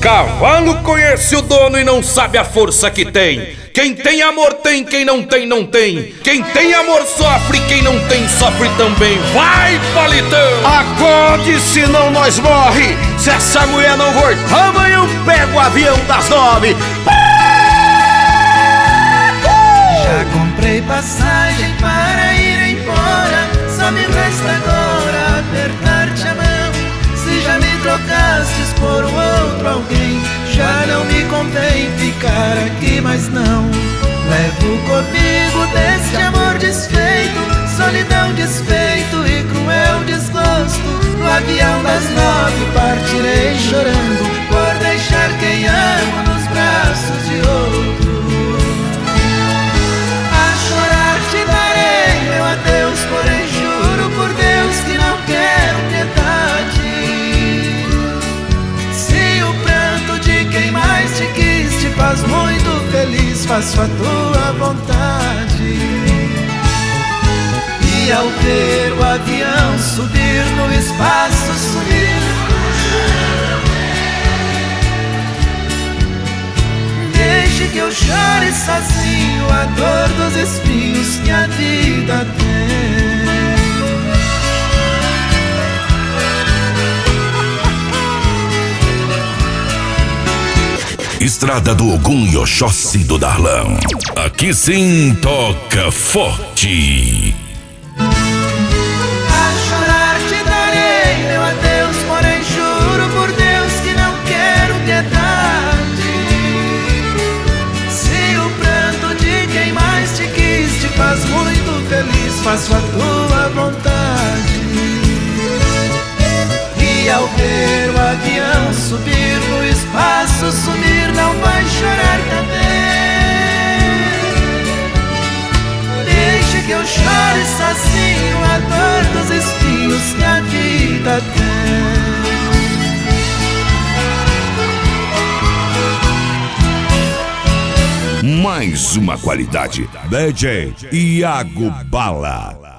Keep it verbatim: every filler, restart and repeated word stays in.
Cavalo conhece o dono e não sabe a força que tem. Quem tem amor tem, quem não tem, não tem. Quem tem amor sofre, quem não tem sofre também. Vai, Palitão! Acorde, senão nós morre. Se essa mulher não voltar, amanhã eu pego o avião das nove. Já comprei passagem para ir embora. Só me resta agora apertar-te a mão. Se já me trocastes por outro alguém, já não me convém ficar aqui mais não. Levo comigo deste amor desfeito, solidão, desfeito e cruel desgosto. No avião das nove partirei chorando, por deixar quem amo nos braços de outro. A chorar te darei meu adeus, porém juro por Deus que não quero piedade. Se o pranto de quem mais te quis te faz muito feliz, faço a tua vontade. E ao ver o avião subir no espaço, sumir, deixe que eu chore sozinho a dor dos espinhos que a vida tem. Estrada do Ogum e Oxóssi do Darlão. Aqui sim toca forte. A chorar te darei meu adeus, porém juro por Deus que não quero piedade. Se o pranto de quem mais te quis te faz muito feliz, faço a tua vontade. E ao ver o avião subir no espaço, sumir, não vai chorar também. Deixe que eu chore sozinho a dor dos espinhos que a vida tem. Mais uma qualidade. D J Iago Bala.